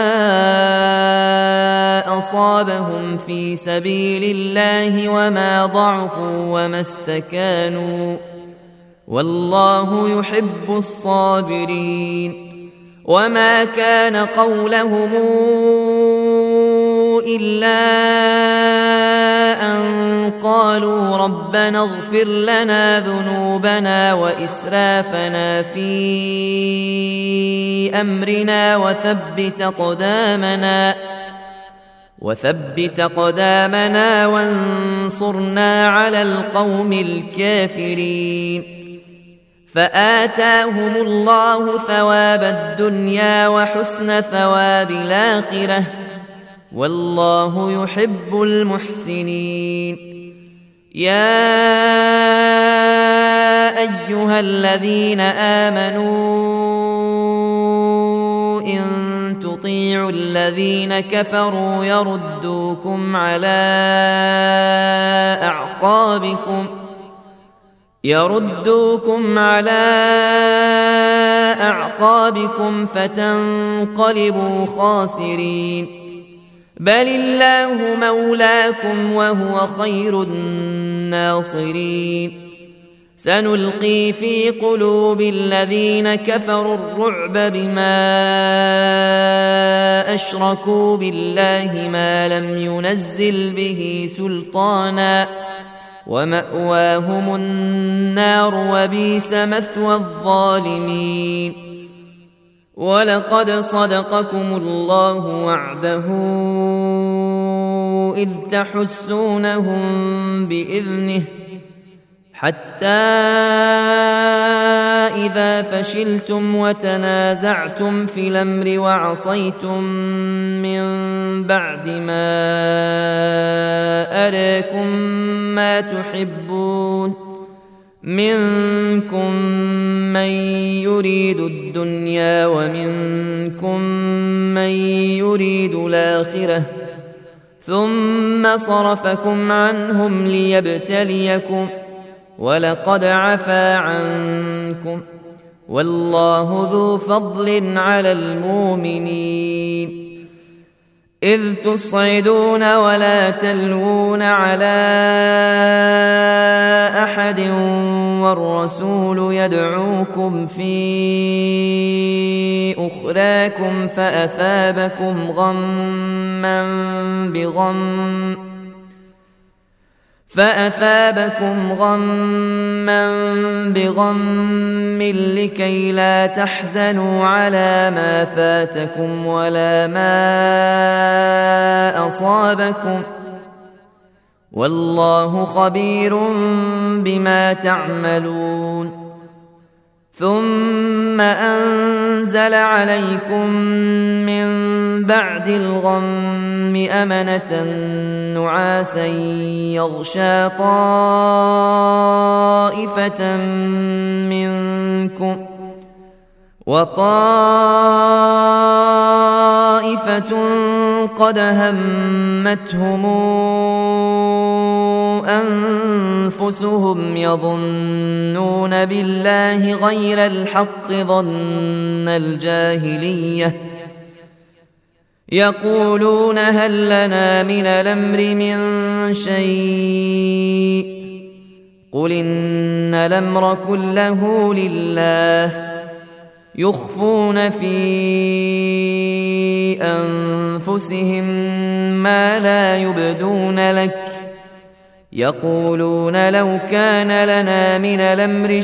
أصابهم في سبيل الله وما ضعفوا وما استكانوا والله يحب الصابرين. وما كان قولهم إلا أن قالوا ربنا اغفر لنا ذنوبنا وإسرافنا في أمرنا وثبت أقدامنا وثبت أقدامنا وانصرنا على القوم الكافرين. فآتاهم الله ثواب الدنيا وحسن ثواب الآخرة والله يحب المحسنين. يا أيها الذين آمنوا إن تطيعوا الذين كفروا يردوكم على أعقابكم يردوكم على أعقابكم فتنقلبوا خاسرين. بل الله مولاكم وهو خير الناصرين. سنلقي في قلوب الذين كفروا الرعب بما أشركوا بالله ما لم ينزل به سلطانا ومأواهم النار وبئس مثوى الظالمين. ولقد صدقكم الله وعده إذ تحسونهم بإذنه حتى إذا فشلتم وتنازعتم في الأمر وعصيتم من بعد ما أراكم ما تحبون منكم من يريد الدنيا ومنكم من يريد الآخرة ثم صرفكم عنهم ليبتليكم ولقد عفا عنكم والله ذو فضل على المؤمنين إذ تصعدون ولا تلوون على أحد والرسول يدعوكم في أخراكم فأثابكم غما بغم فأثابكم غما بغم لكي لا تحزنوا على ما فاتكم ولا ما أصابكم والله خبير بما تعملون ثم أنزل عليكم من بعد الغم أمنة نعاسا يغشى طائفة منكم وطائفة قد همتهم أنفسهم يظنون بالله غير الحق ظن الجاهلية يقولون هل لنا من الأمر من شيء قل إن الأمر كله لله يخفون في أنفسهم ما لا يبدون لك يقولون لو كان لنا من الأمر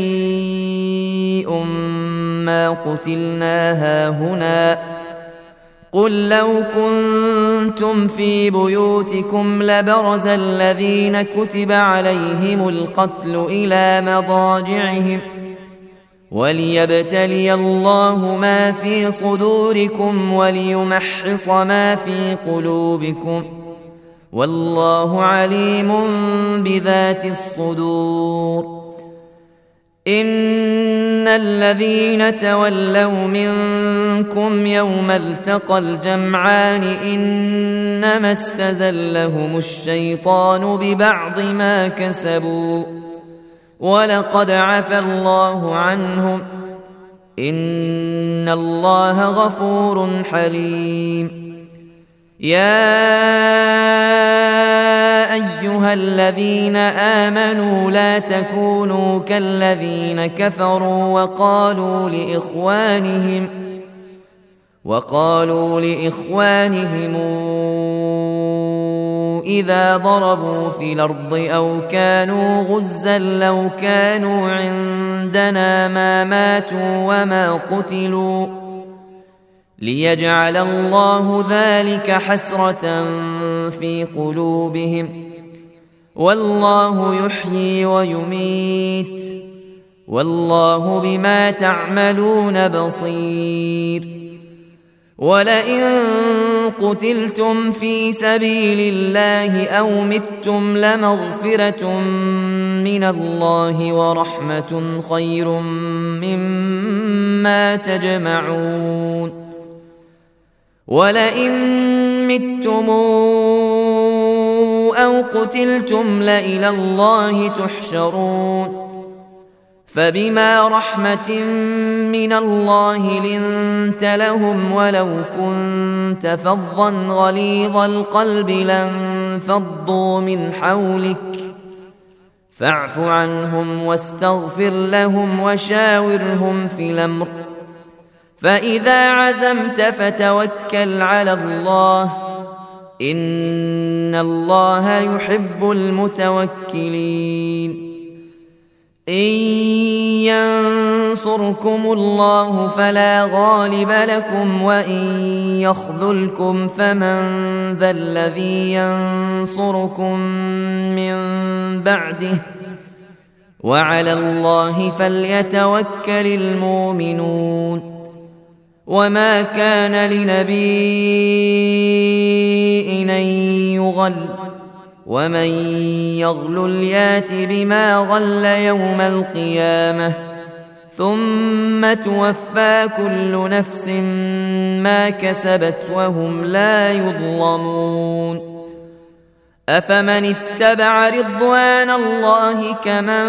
شيء ما قتلنا هاهنا قل لو كنتم في بيوتكم لبرز الذين كتب عليهم القتل إلى مضاجعهم وليبتلي الله ما في صدوركم وليمحص ما في قلوبكم والله عليم بذات الصدور إن الذين تولوا منكم يوم التقى الجمعان إنما استزلهم الشيطان ببعض ما كسبوا ولقد عفى الله عنهم إن الله غفور حليم يا أيها الذين آمنوا لا تكونوا كالذين كفروا وقالوا لإخوانهم وقالوا لإخوانهم إذا ضربوا في الأرض أو كانوا غزا لو كانوا عندنا ما ماتوا وما قتلوا ليجعل الله ذلك حسرة في قلوبهم والله يحيي ويميت والله بما تعملون بصير ولئن قتلتم في سبيل الله أو متم لمغفرة من الله ورحمة خير مما تجمعون ولئن متم أو قتلتم لإلى الله تحشرون فبما رحمة من الله لنت لهم ولو كنت فظا غليظ القلب لانفضوا من حولك فاعف عنهم واستغفر لهم وشاورهم في الأمر فإذا عزمت فتوكل على الله إن الله يحب المتوكلين إن ينصركم الله فلا غالب لكم وإن يخذلكم فمن ذا الذي ينصركم من بعده وعلى الله فليتوكل المؤمنون وما كان لنبي أن يغل ومن يغلل يات بما غل يوم القيامة ثم توفى كل نفس ما كسبت وهم لا يظلمون أفمن اتبع رضوان الله كمن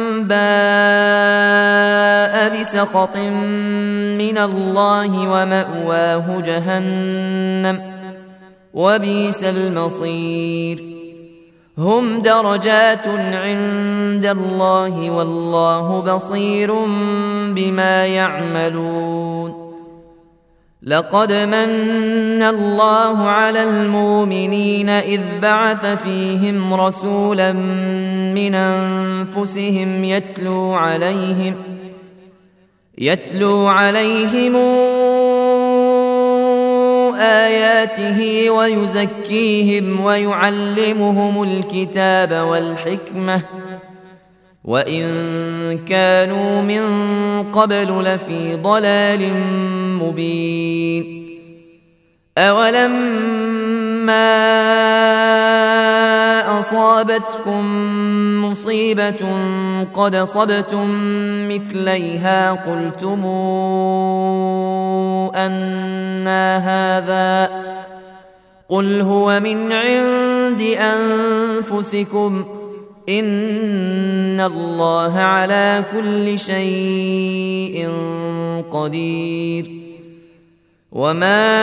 باء بسخط من الله ومأواه جهنم وبئس المصير هم درجات عند الله والله بصير بما يعملون لقد من الله على المؤمنين إذ بعث فيهم رسولا من أنفسهم يتلو عليهم يتلو عليهم آياته ويزكيهم ويعلمهم الكتاب والحكمة وإن كانوا من قبل لفي ضلال مبين أولما أصابتكم مصيبة قد أصبتم مثليها قلتم أنى هذا قل هو من عند أنفسكم إن الله على كل شيء قدير وما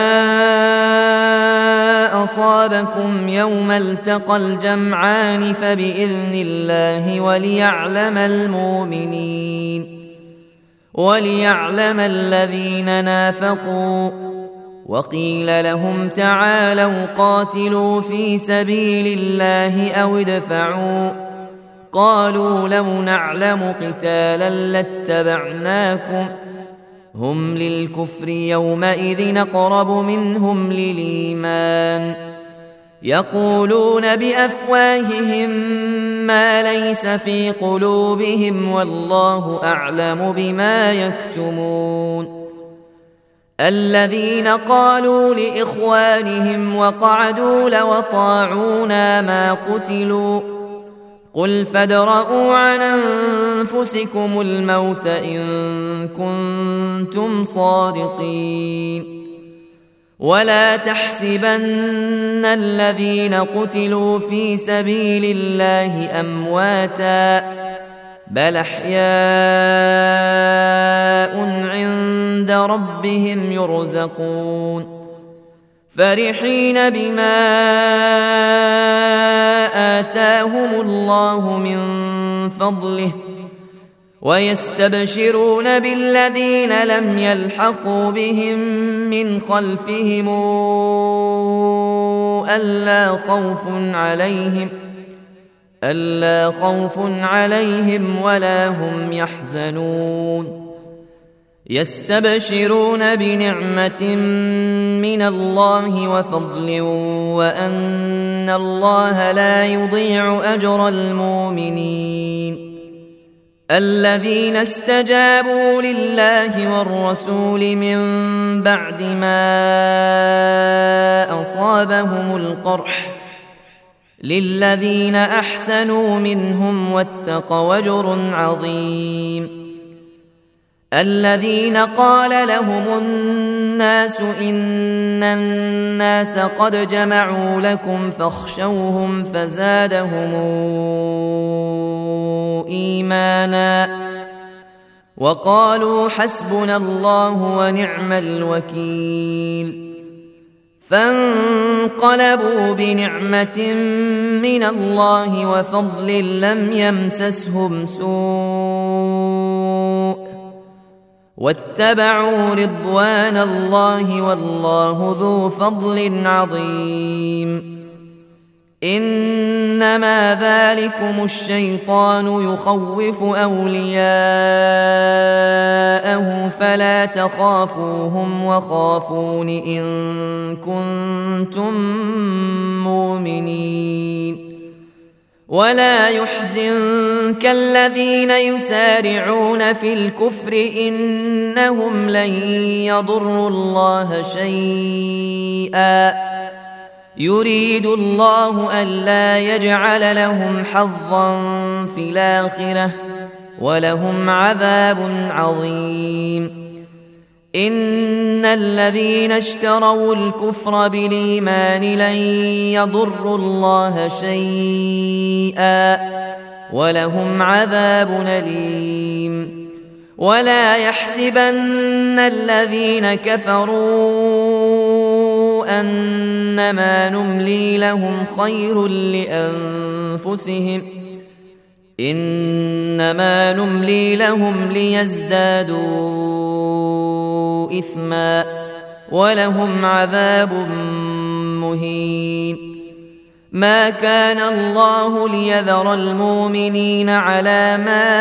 أصابكم يوم التقى الجمعان فبإذن الله وليعلم المؤمنين وليعلم الذين نافقوا وقيل لهم تعالوا قاتلوا في سبيل الله أو ادفعوا قالوا لو نعلم قتالا لاتبعناكم هم للكفر يومئذ أقرب منهم للإيمان يقولون بأفواههم ما ليس في قلوبهم والله أعلم بما يكتمون الذين قالوا لإخوانهم وقعدوا لو أطاعونا ما قتلوا قل فادرءوا عن أنفسكم الموت إن كنتم صادقين ولا تحسبن الذين قتلوا في سبيل الله أمواتا بل أحياء عند ربهم يرزقون فرحين بما آتاهم الله من فضله ويستبشرون بالذين لم يلحقوا بهم من خلفهم ألا خوف عليهم ألا خوف عليهم ولا هم يحزنون يستبشرون بنعمة من الله وفضل وأن الله لا يضيع أجر المؤمنين الذين استجابوا لله والرسول من بعد ما أصابهم القرح للذين أحسنوا منهم واتقوا أجر عظيم الذين قال لهم الناس إن الناس قد جمعوا لكم فاخشوهم فزادهم إيمانا وقالوا حسبنا الله ونعم الوكيل فانقلبوا بنعمة من الله وفضل لم يمسسهم سوء واتبعوا رضوان الله والله ذو فضل عظيم إنما ذلكم الشيطان يخوف أولياءه فلا تخافوهم وخافون إن كنتم مؤمنين ولا يحزنك الذين يسارعون في الكفر إنهم لن يضروا الله شيئا يريد الله ألا يجعل لهم حظا في الآخرة ولهم عذاب عظيم إن الذين اشتروا الكفر بالإيمان لن يضروا الله شيئا ولهم عذاب أليم ولا يحسبن الذين كفروا أنما نملي لهم خير لأنفسهم إنما نملي لهم ليزدادوا إثما ولهم عذاب مهين ما كان الله ليذر المؤمنين على ما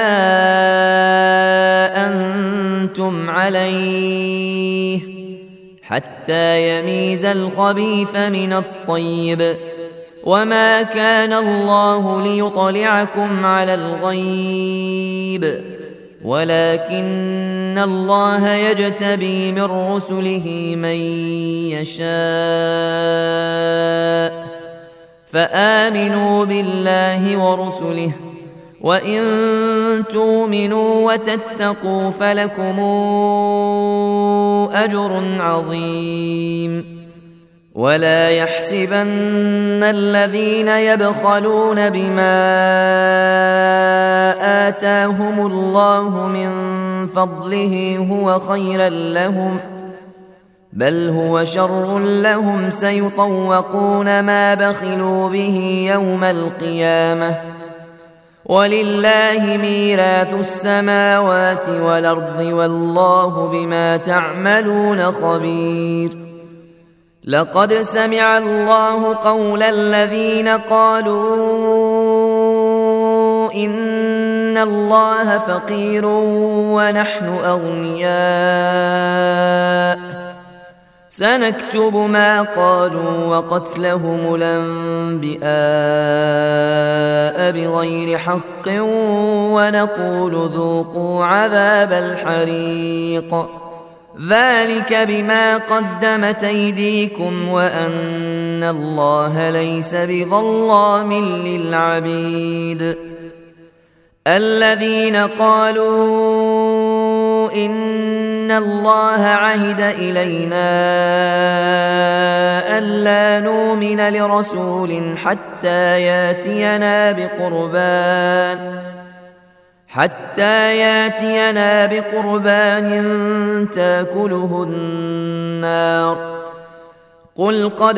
أنتم عليه حتى يميز الخبيث من الطيب وما كان الله ليطلعكم على الغيب ولكن الله يجتبي من رسله من يشاء فآمنوا بالله ورسله وإن تؤمنوا وتتقوا فلكم أجر عظيم ولا يحسبن الذين يبخلون بما آتاهم الله من فضله هو خيرا لهم بل هو شر لهم سيطوقون ما بخلوا به يوم القيامة ولله ميراث السماوات والأرض والله بما تعملون خبير لقد سمع الله قول الذين قالوا إن الله فقير ونحن أغنياء سنكتب ما قالوا وقتلهم الأنبياء بغير حق ونقول ذوقوا عذاب الحريق ذلك بما قدمت أيديكم وأن الله ليس بظلام للعبيد الذين قالوا إن الله عهد إلينا ألا نؤمن لرسول حتى ياتينا بقربان حتى ياتينا بقربان تاكله النار قل قد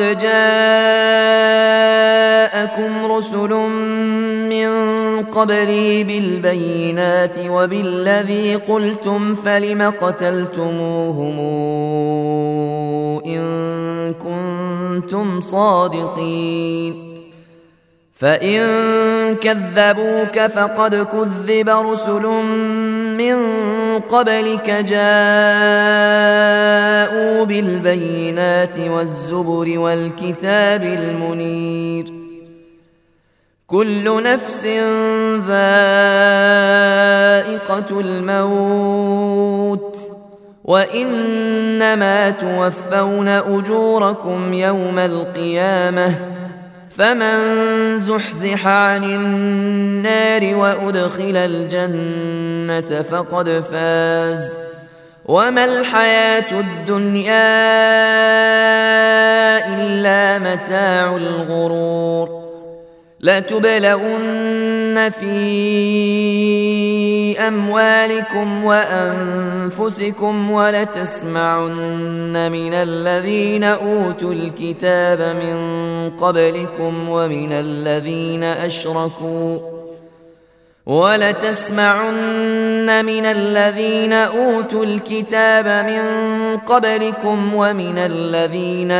جاءكم رسل من قبلي بالبينات وبالذي قلتم فلم قتلتموهم إن كنتم صادقين فإن كذبوك فقد كذب رسل من قبلك جاءوا بالبينات والزبر والكتاب المنير كل نفس ذائقة الموت وإنما توفون أجوركم يوم القيامة فمن زحزح عن النار وأدخل الجنة فقد فاز وما الحياة الدنيا إلا متاع الغرور لتبلون في أموالكم وأنفسكم ولتسمعن من الذين أوتوا الكتاب من قبلكم ومن الذين أشركوا ولتسمعن من الذين أوتوا الكتاب من قبلكم ومن الذين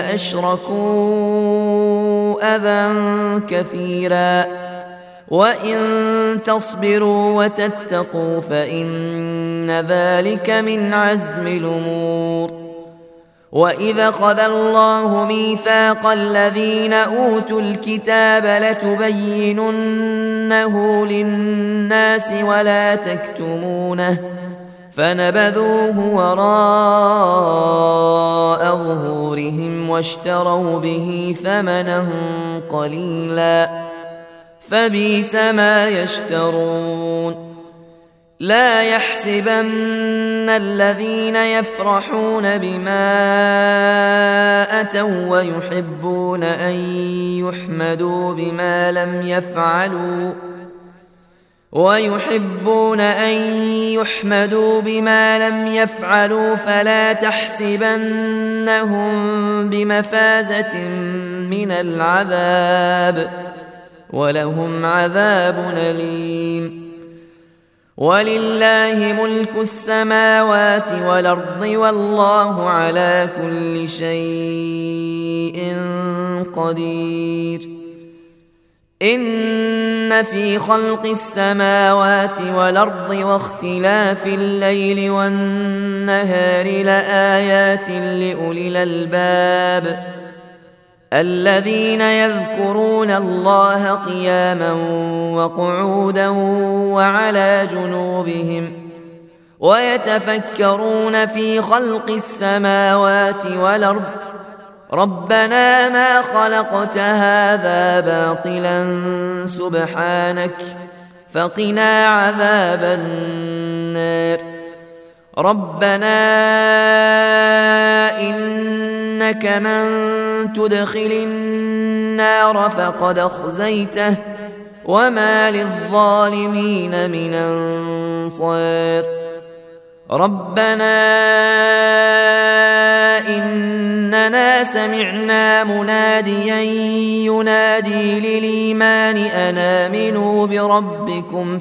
أشركوا أذى كثيرا وإن تصبروا وتتقوا فإن ذلك من عزم الأمور وإذا خذ الله ميثاق الذين أوتوا الكتاب لتبيننه للناس ولا تكتمونه فنبذوه وراء ظهورهم واشتروا به ثمنا قليلا فبئس ما يشترون. لا يحسبن الذين يفرحون بما أتوا ويحبون أن يحمدوا بما لم يفعلوا ويحبون أن يحمدوا بما لم يفعلوا فلا تحسبنهم بمفازة من العذاب ولهم عذاب أليم. ولله ملك السماوات والأرض والله على كل شيء قدير. إن في خلق السماوات والأرض واختلاف الليل والنهار لآيات لأولي الألباب الذين يذكرون الله قياما وقعودا وعلى جنوبهم ويتفكرون في خلق السماوات والأرض ربنا ما خلقت هذا باطلا سبحانك فقنا عذاب النار. ربنا إنك من تدخل النار فقد أخزيته وما للظالمين من أنصار. ربنا إننا سمعنا مناديا ينادي للإيمان أن آمنوا بربكم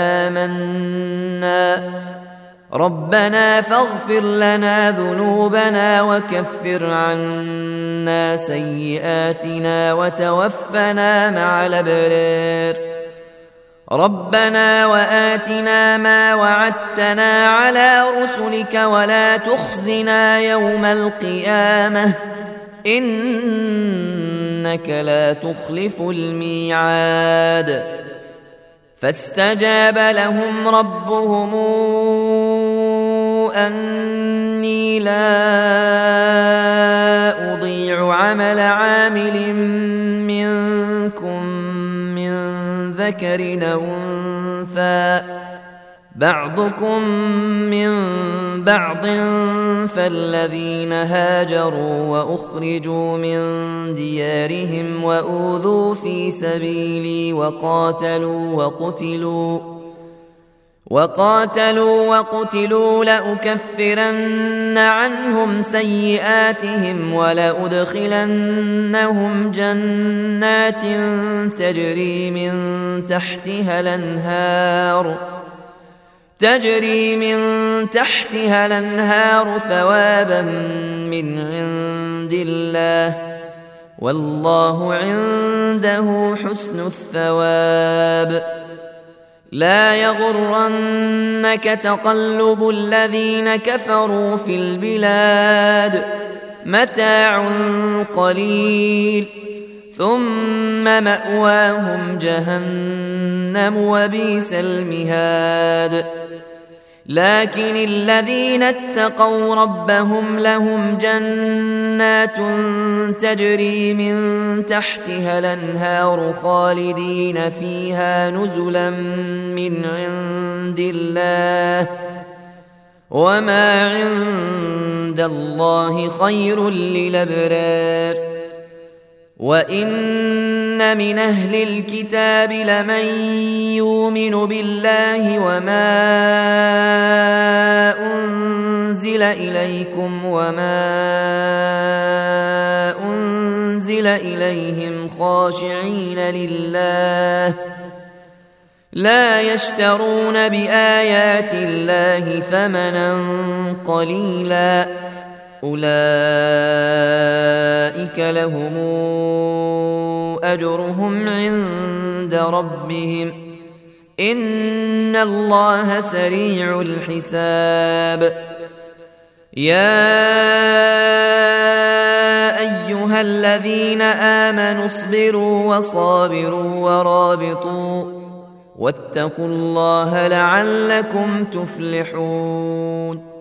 فآمنا ربنا فاغفر لنا ذنوبنا وكفر عنا سيئاتنا وتوفنا مع الأبرار. ربنا وآتنا ما وعدتنا على رسلك ولا تخزنا يوم القيامة إنك لا تخلف الميعاد. فاستجاب لهم ربهم أني لا أضيع عمل عامل منكم من ذكر أو أنثى بعضكم من بعض فالذين هاجروا وأخرجوا من ديارهم وأوذوا في سبيلي وقاتلوا وقتلوا وقاتلوا وقتلوا لأكفرن عنهم سيئاتهم ولأدخلنهم جنات تجري من تحتها الأنهار تجري من تحتها الأنهار ثوابا من عند الله والله عنده حسن الثواب. لا يغرنك تقلب الذين كفروا في البلاد متاع قليل ثم مأواهم جهنم وبئس المهاد. لكن الذين اتقوا ربهم لهم جنات تجري من تحتها الأنهار خالدين فيها نزلا من عند الله وما عند الله خير للأبرار. وإن من أهل الكتاب لمن يؤمن بالله وما أنزل إليكم وما أنزل إليهم خاشعين لله لا يشترون بآيات الله ثمنا قليلا أولئك لهم أجرهم عند ربهم إن الله سريع الحساب. يا أيها الذين آمنوا اصبروا وصابروا ورابطوا واتقوا الله لعلكم تفلحون